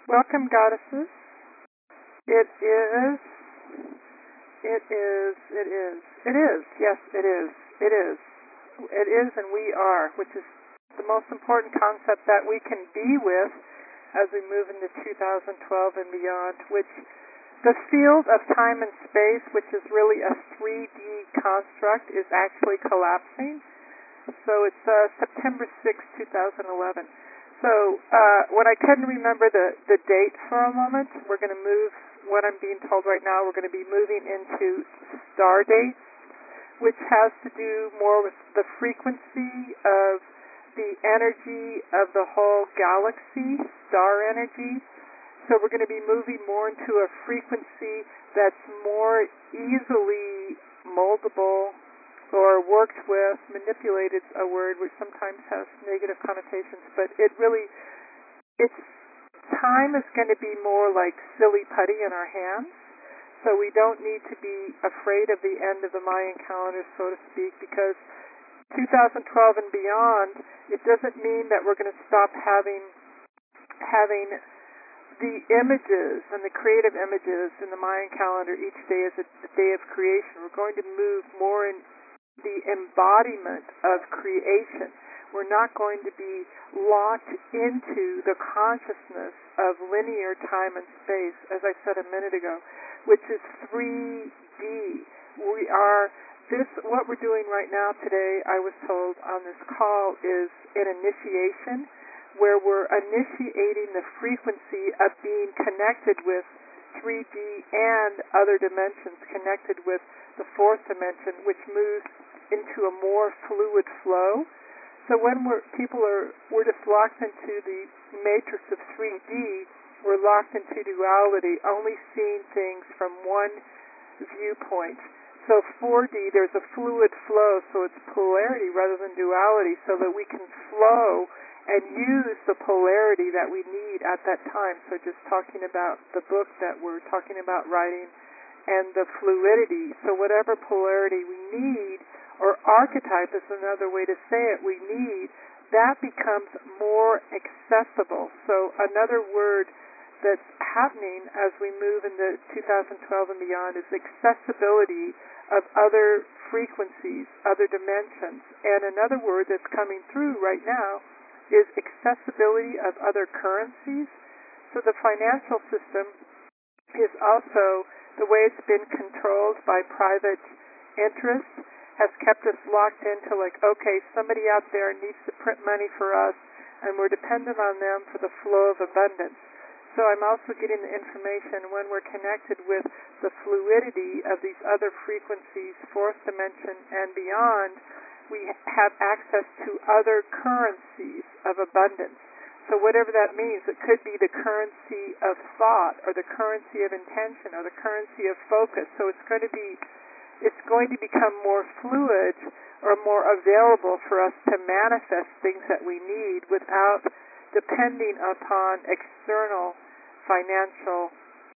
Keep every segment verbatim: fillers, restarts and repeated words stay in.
Welcome, goddesses. It is, it is, it is, it is, yes, it is, it is, it is, and we are, which is the most important concept that we can be with as we move into two thousand twelve and beyond, which the field of time and space, which is really a three D construct, is actually collapsing. So it's uh, September sixth, twenty eleven. So uh, when I couldn't remember the, the date for a moment, we're going to move, what I'm being told right now, we're going to be moving into star dates, which has to do more with the frequency of the energy of the whole galaxy, star energy. So we're going to be moving more into a frequency that's more easily moldable or worked with. Manipulated a word which sometimes has negative connotations, but it really, it's, time is going to be more like silly putty in our hands. So we don't need to be afraid of the end of the Mayan calendar, so to speak, because two thousand twelve and beyond, it doesn't mean that we're going to stop having having the images and the creative images in the Mayan calendar each day as a, a day of creation. We're going to move more in the embodiment of creation. We're not going to be locked into the consciousness of linear time and space, as I said a minute ago, which is three D. We are, this, what we're doing right now today, I was told on this call, is an initiation, where we're initiating the frequency of being connected with three D and other dimensions, connected with the fourth dimension, which moves into a more fluid flow. So when we're, people are, we're just locked into the matrix of three D, we're locked into duality, only seeing things from one viewpoint. So four D, there's a fluid flow, so it's polarity rather than duality, so that we can flow and use the polarity that we need at that time. So just talking about the book that we're talking about writing and the fluidity. So whatever polarity we need, or archetype is another way to say it, we need, that becomes more accessible. So another word that's happening as we move into two thousand twelve and beyond is accessibility of other frequencies, other dimensions. And another word that's coming through right now is accessibility of other currencies. So the financial system is also, the way it's been controlled by private interests, has kept us locked into like, okay, somebody out there needs to print money for us, and we're dependent on them for the flow of abundance. So I'm also getting the information when we're connected with the fluidity of these other frequencies, fourth dimension and beyond, we have access to other currencies of abundance. So whatever that means, it could be the currency of thought, or the currency of intention, or the currency of focus. So it's going to be, it's going to become more fluid or more available for us to manifest things that we need without depending upon external financial,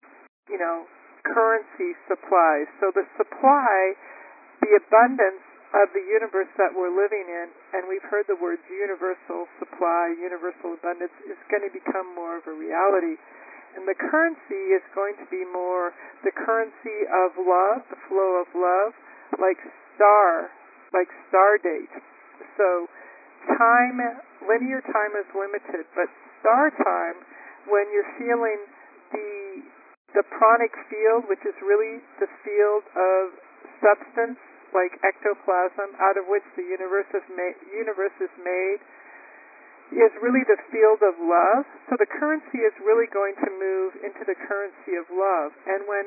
you know, currency supplies. So the supply, the abundance of the universe that we're living in, and we've heard the words universal supply, universal abundance, is going to become more of a reality. And the currency is going to be more the currency of love, the flow of love, like star, like star date. So time, linear time is limited, but star time, when you're feeling the the pranic field, which is really the field of substance, like ectoplasm, out of which the universe is made, universe is made, is really the field of love. So the currency is really going to move into the currency of love. And when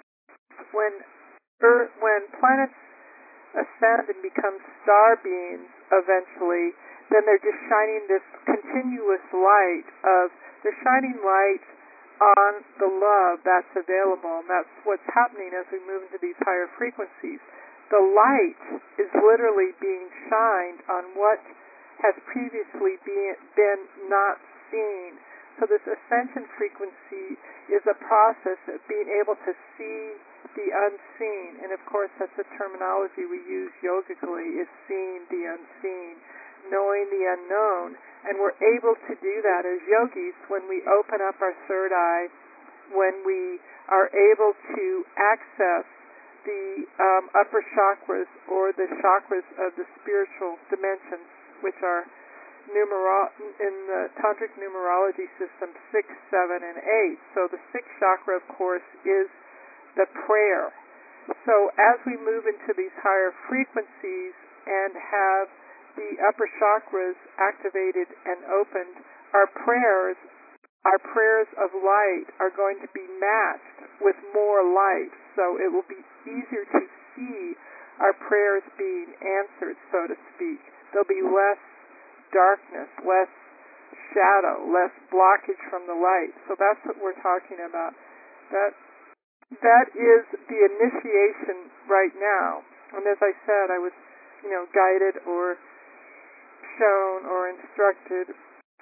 when Earth, when planets ascend and become star beings eventually, then they're just shining this continuous light of, they're shining light on the love that's available, and that's what's happening as we move into these higher frequencies. The light is literally being shined on what has previously been, been not seen. So this ascension frequency is a process of being able to see the unseen. And of course, that's the terminology we use yogically, is seeing the unseen. knowing the unknown. And we're able to do that as yogis when we open up our third eye, when we are able to access the um, upper chakras, or the chakras of the spiritual dimensions, which are numero- in the tantric numerology system six, seven, and eight. So the sixth chakra, of course, is the prayer. So as we move into these higher frequencies and have the upper chakras activated and opened, our prayers, our prayers of light are going to be matched with more light. So it will be easier to see our prayers being answered, so to speak. There'll be less darkness, less shadow, less blockage from the light. So that's what we're talking about. That that is the initiation right now. And as I said, I was, you know, guided or shown or instructed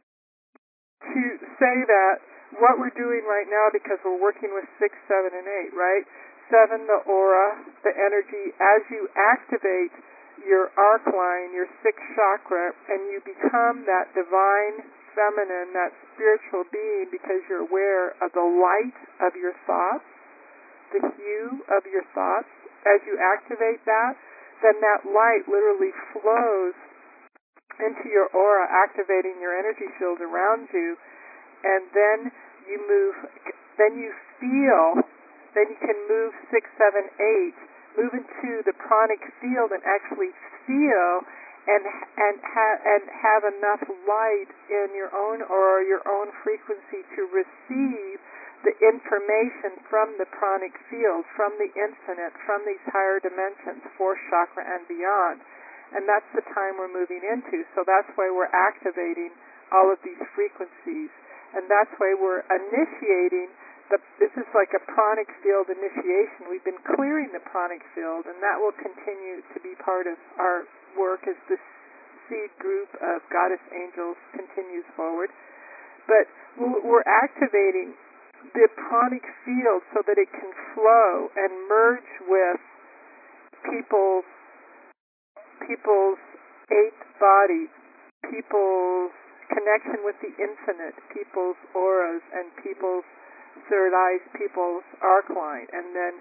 to say that what we're doing right now, because we're working with six, seven, and eight, right? Seven, the aura, the energy, as you activate your arc line, your sixth chakra, and you become that divine feminine, that spiritual being, because you're aware of the light of your thoughts, the hue of your thoughts. As you activate that, then that light literally flows into your aura, activating your energy field around you, and then you move, then you feel, then you can move six, seven, eight, move into the pranic field and actually feel and and have and have enough light in your own aura, your own frequency, to receive the information from the pranic field, from the infinite, from these higher dimensions, fourth chakra and beyond. And that's the time we're moving into. So that's why we're activating all of these frequencies. And that's why we're initiating, the, this is like a pranic field initiation. We've been clearing the pranic field, and that will continue to be part of our work as this seed group of goddess angels continues forward. But we're activating the pranic field so that it can flow and merge with people's people's eighth body, people's connection with the infinite, people's auras, and people's third eyes, people's arc line. And then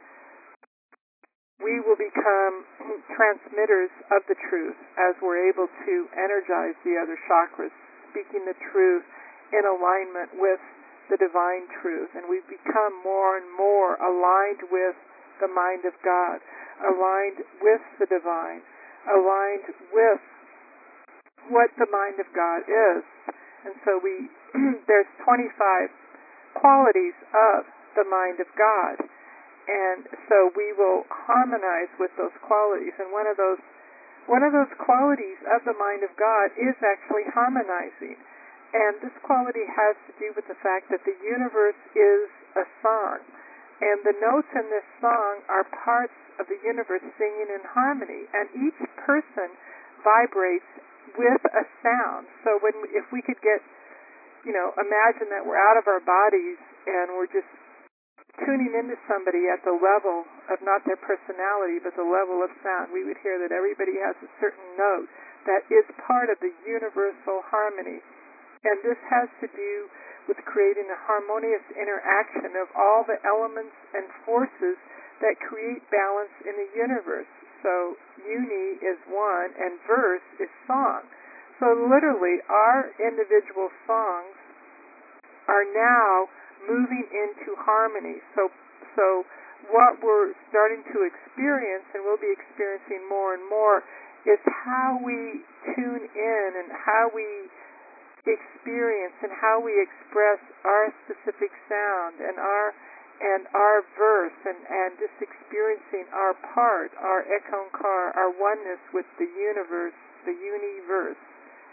we will become transmitters of the truth as we're able to energize the other chakras, speaking the truth in alignment with the divine truth. And we become more and more aligned with the mind of God, aligned with the divine, aligned with what the mind of God is. And so we there's twenty-five qualities of the mind of God. And so we will harmonize with those qualities. And one of those one of those qualities of the mind of God is actually harmonizing. And this quality has to do with the fact that the universe is a song. And the notes in this song are parts of the universe singing in harmony. And each person vibrates with a sound. So when if we could get, you know, imagine that we're out of our bodies and we're just tuning into somebody at the level of not their personality, but the level of sound, we would hear that everybody has a certain note that is part of the universal harmony. And this has to do with creating a harmonious interaction of all the elements and forces that create balance in the universe. So uni is one, and verse is song. So literally, our individual songs are now moving into harmony. So, so what we're starting to experience, and we'll be experiencing more and more, is how we tune in and how we experience and how we express our specific sound and our and our verse, and, and just experiencing our part, our ekankar, our oneness with the universe, the universe.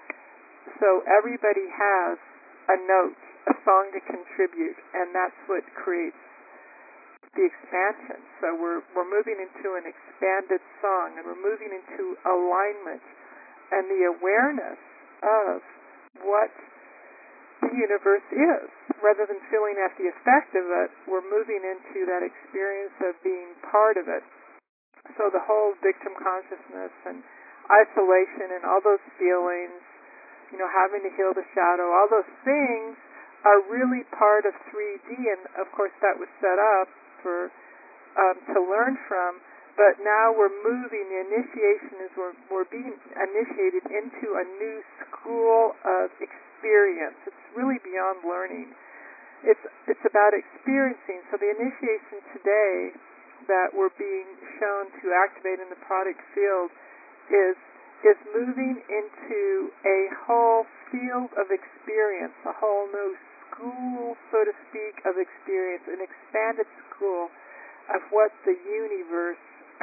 So everybody has a note, a song to contribute, and that's what creates the expansion. So we're we're moving into an expanded song, and we're moving into alignment and the awareness of what the universe is. Rather than feeling at the effect of it, we're moving into that experience of being part of it. So the whole victim consciousness and isolation and all those feelings, you know, having to heal the shadow, all those things are really part of three D, and of course that was set up for um, to learn from. But now we're moving. The initiation is we're, we're being initiated into a new school of experience. It's really beyond learning. It's it's about experiencing. So the initiation today that we're being shown to activate in the product field is is moving into a whole field of experience, a whole new school, so to speak, of experience, an expanded school of what the universe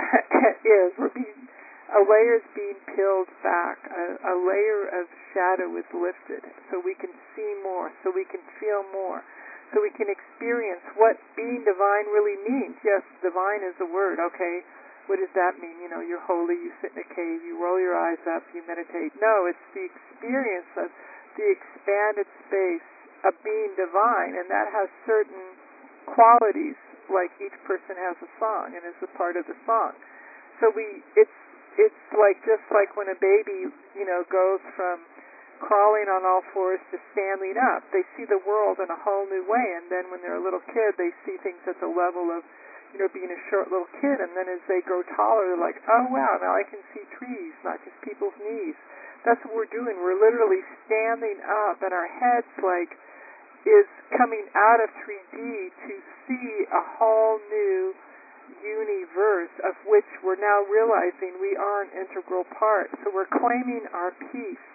is. We're being, a layer is being peeled back. A, a layer of shadow is lifted so we can see more, so we can feel more, so we can experience what being divine really means. Yes, divine is a word. Okay, what does that mean? You know, you're holy, you sit in a cave, you roll your eyes up, you meditate. No, it's the experience of the expanded space of being divine, and that has certain qualities, like each person has a song and is a part of the song. So we, it's it's like just like when a baby, you know, goes from crawling on all fours to standing up. They see the world in a whole new way, and then when they're a little kid, they see things at the level of, you know, being a short little kid, and then as they grow taller, they're like, oh wow, now I can see trees, not just people's knees. That's what we're doing. We're literally standing up, and our heads like is coming out of three D to see a whole new universe of which we're now realizing we are an integral part. So we're claiming our peace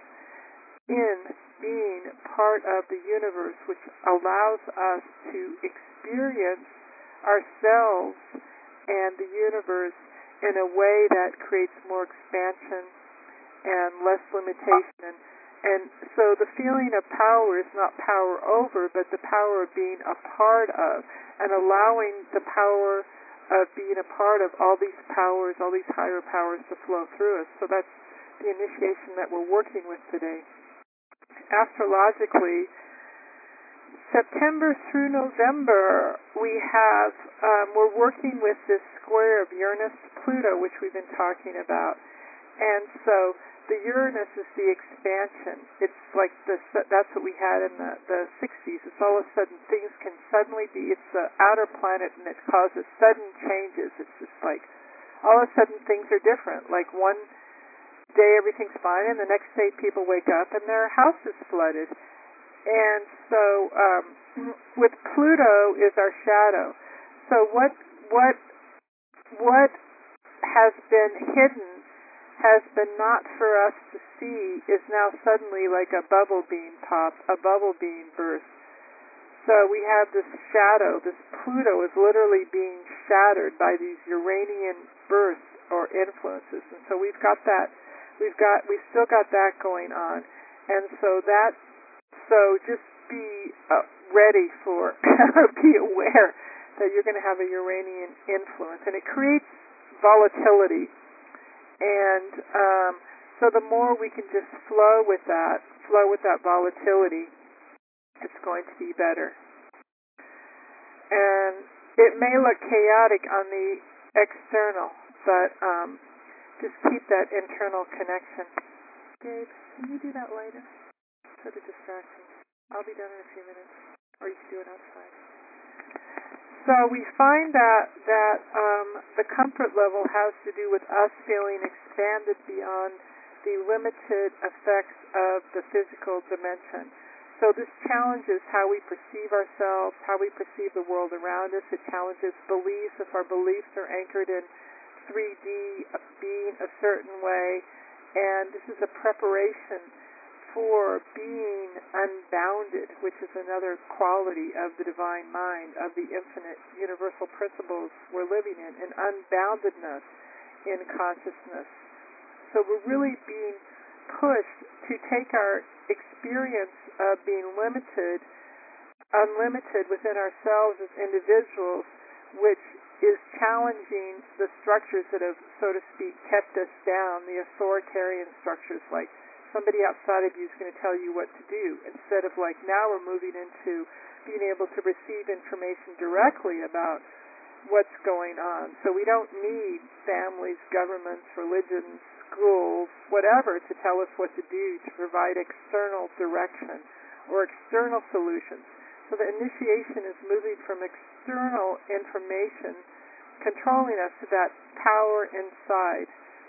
in being part of the universe, which allows us to experience ourselves and the universe in a way that creates more expansion and less limitation. And so the feeling of power is not power over, but the power of being a part of, and allowing the power of being a part of all these powers, all these higher powers to flow through us. So that's the initiation that we're working with today. Astrologically, September through November, we have, um, we're working with this square of Uranus-Pluto, which we've been talking about. And so the Uranus is the expansion. It's like the, that's what we had in the, the sixties. It's all of a sudden things can suddenly be, it's the outer planet and it causes sudden changes. It's just like all of a sudden things are different. Like one day everything's fine and the next day people wake up and their house is flooded. And so um, with Pluto is our shadow. So what what what has been hidden, has been not for us to see, is now suddenly like a bubble being popped, a bubble being burst. So we have this shadow, this Pluto is literally being shattered by these Uranian bursts or influences. And so we've got that, we've got, we've still got that going on. And so that, so just be uh, ready for, be aware that you're going to have a Uranian influence. And it creates volatility. And um, so the more we can just flow with that, flow with that volatility, it's going to be better. And it may look chaotic on the external, but um, just keep that internal connection. Gabe, can you do that later? For the distraction. I'll be done in a few minutes. Or you can do it outside. So we find that that um, the comfort level has to do with us feeling expanded beyond the limited effects of the physical dimension. So this challenges how we perceive ourselves, how we perceive the world around us. It challenges beliefs, if our beliefs are anchored in three D, being a certain way. And this is a preparation for being unbounded, which is another quality of the divine mind, of the infinite universal principles we're living in, an unboundedness in consciousness. So we're really being pushed to take our experience of being limited, unlimited within ourselves as individuals, which is challenging the structures that have, so to speak, kept us down, the authoritarian structures, like somebody outside of you is going to tell you what to do, instead of like now we're moving into being able to receive information directly about what's going on. So we don't need families, governments, religions, schools, whatever, to tell us what to do, to provide external direction or external solutions. So the initiation is moving from external information controlling us to that power inside.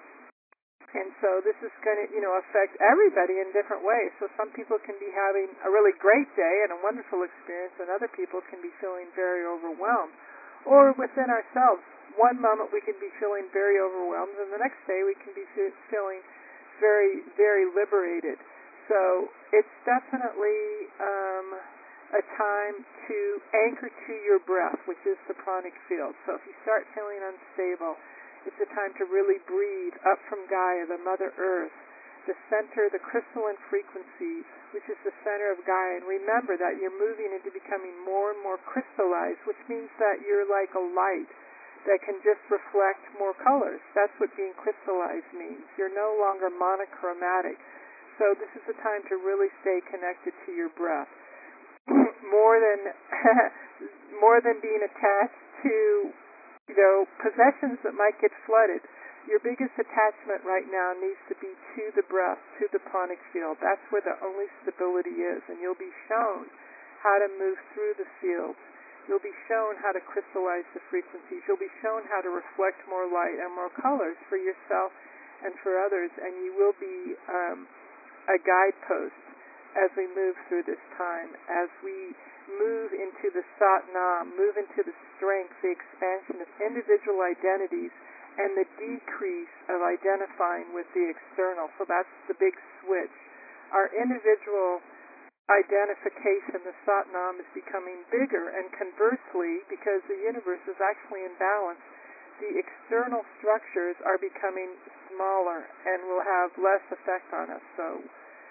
And so this is going to, you know, affect everybody in different ways. So some people can be having a really great day and a wonderful experience, and other people can be feeling very overwhelmed. Or within ourselves, one moment we can be feeling very overwhelmed, and the next day we can be feeling very, very liberated. So it's definitely um, a time to anchor to your breath, which is the pranic field. So if you start feeling unstable, it's a time to really breathe up from Gaia, the Mother Earth, the center, the crystalline frequencies, which is the center of Gaia. And remember that you're moving into becoming more and more crystallized, which means that you're like a light that can just reflect more colors. That's what being crystallized means. You're no longer monochromatic. So this is the time to really stay connected to your breath. more than more than being attached to, you know, possessions that might get flooded. Your biggest attachment right now needs to be to the breath, to the pranic field. That's where the only stability is, and you'll be shown how to move through the fields. You'll be shown how to crystallize the frequencies. You'll be shown how to reflect more light and more colors for yourself and for others, and you will be um, a guidepost as we move through this time, as we move into the Satnam, move into the strength, the expansion of individual identities, and the decrease of identifying with the external. So that's the big switch. Our individual identification, the Satnam, is becoming bigger, and conversely, because the universe is actually in balance, the external structures are becoming smaller and will have less effect on us. So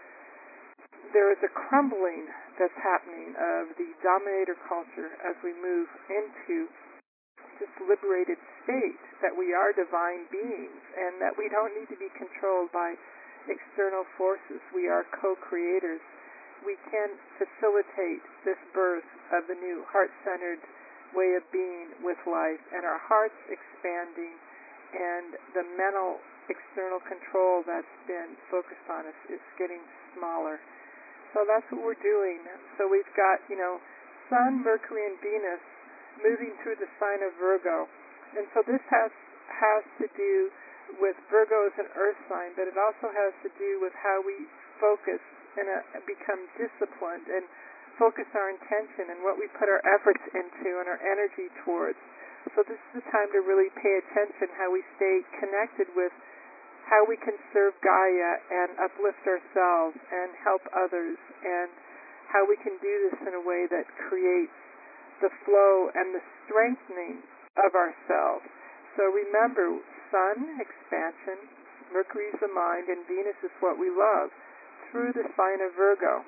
there is a crumbling that's happening of the dominator culture as we move into this liberated state, that we are divine beings and that we don't need to be controlled by external forces. We are co-creators. We can facilitate this birth of the new heart-centered way of being with life, and our hearts expanding, and the mental external control that's been focused on us is getting smaller. So that's what we're doing. So we've got, you know, Sun, Mercury, and Venus moving through the sign of Virgo. And so this has has to do with Virgo as an earth sign, but it also has to do with how we focus and uh, become disciplined and focus our intention and what we put our efforts into and our energy towards. So this is the time to really pay attention how we stay connected with how we can serve Gaia and uplift ourselves and help others, and how we can do this in a way that creates the flow and the strengthening of ourselves. So remember, Sun, expansion, Mercury is the mind, and Venus is what we love, through the sign of Virgo.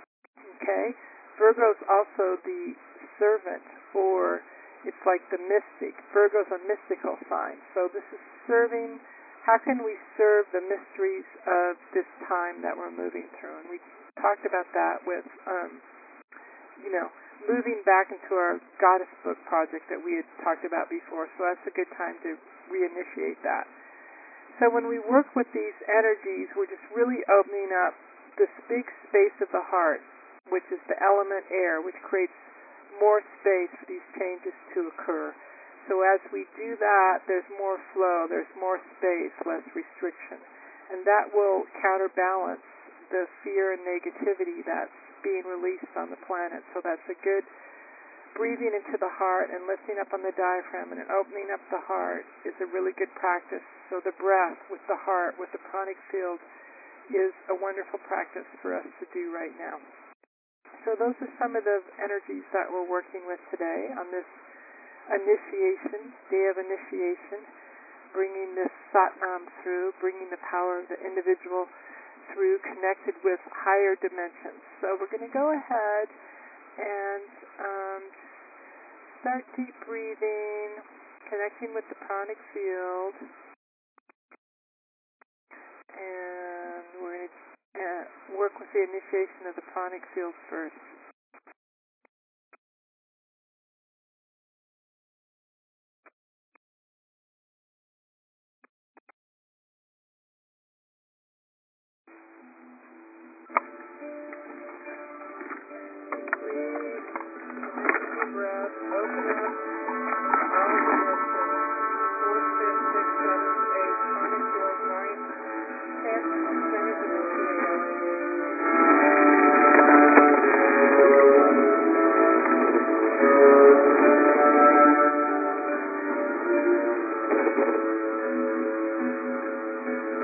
Okay? Virgo is also the servant, or it's like the mystic. Virgo is a mystical sign. So this is serving. How can we serve the mysteries of this time that we're moving through? And we talked about that with, um, you know, moving back into our Goddess Book project that we had talked about before. So that's a good time to reinitiate that. So when we work with these energies, we're just really opening up this big space of the heart, which is the element air, which creates more space for these changes to occur. So as we do that, there's more flow, there's more space, less restriction. And that will counterbalance the fear and negativity that's being released on the planet. So that's a good breathing into the heart and lifting up on the diaphragm and opening up the heart is a really good practice. So the breath with the heart, with the pranic field, is a wonderful practice for us to do right now. So those are some of the energies that we're working with today on this initiation, day of initiation, bringing this Satnam through, bringing the power of the individual through, connected with higher dimensions. So we're going to go ahead and um, start deep breathing, connecting with the pranic field, and we're going to uh, work with the initiation of the pranic field first.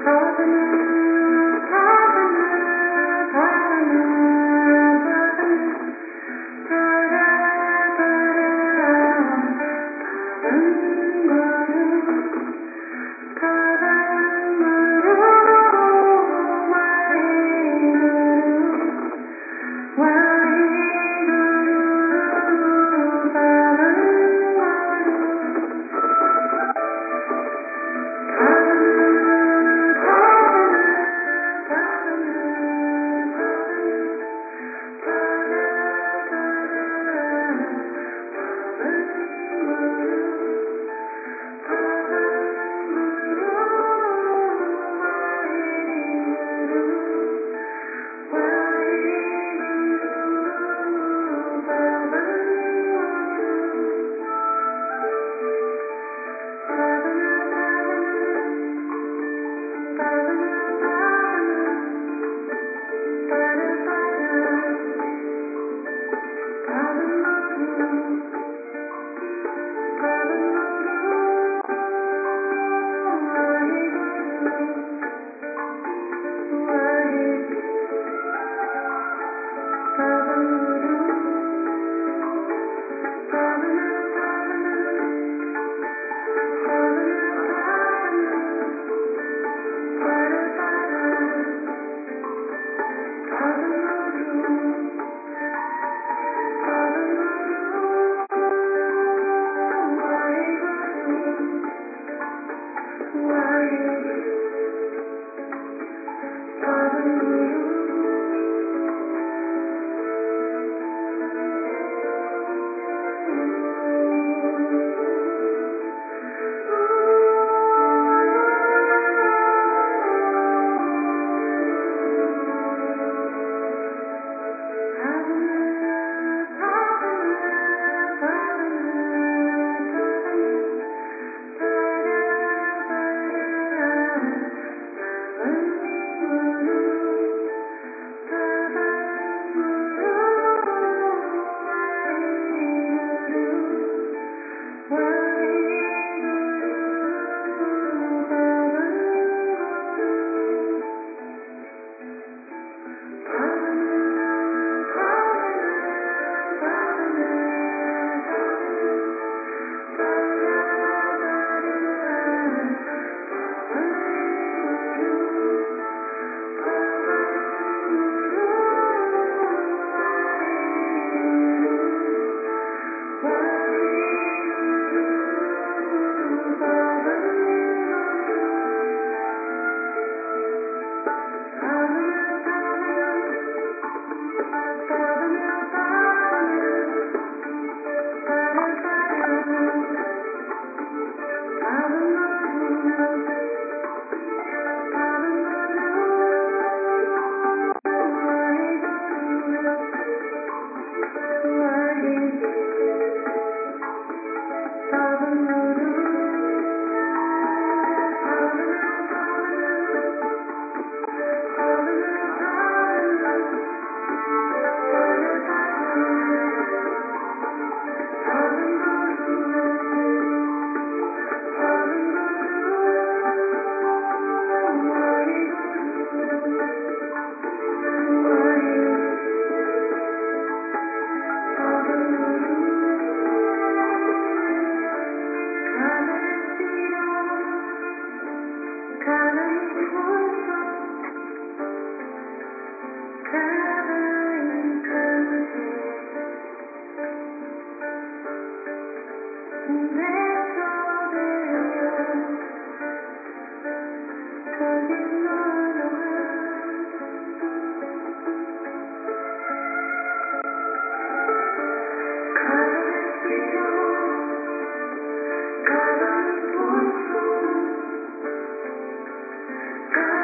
God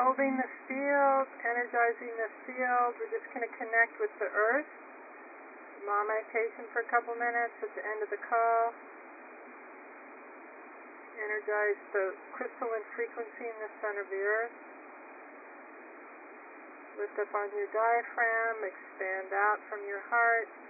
holding the field, energizing the field. We're just going to connect with the earth. Small meditation for a couple minutes at the end of the call. Energize the crystalline frequency in the center of the earth. Lift up on your diaphragm, expand out from your heart.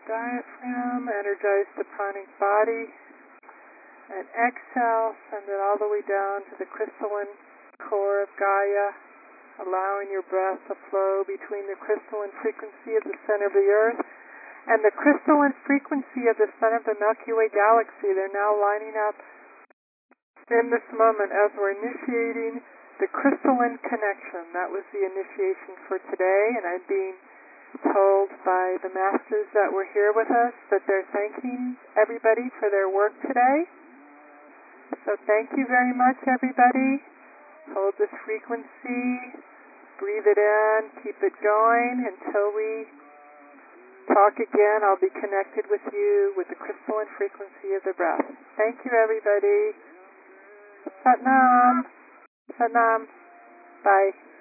diaphragm, energize the pranic body, and exhale, send it all the way down to the crystalline core of Gaia, allowing your breath to flow between the crystalline frequency of the center of the earth and the crystalline frequency of the center of the Milky Way galaxy. They're now lining up in this moment as we're initiating the crystalline connection. That was the initiation for today, and I'm being told by the masters that were here with us that they're thanking everybody for their work today. So thank you very much, everybody. Hold this frequency, breathe it in, keep it going until we talk again. I'll be connected with you with the crystalline frequency of the breath. Thank you, everybody. Sat Nam. Sat Nam. Bye.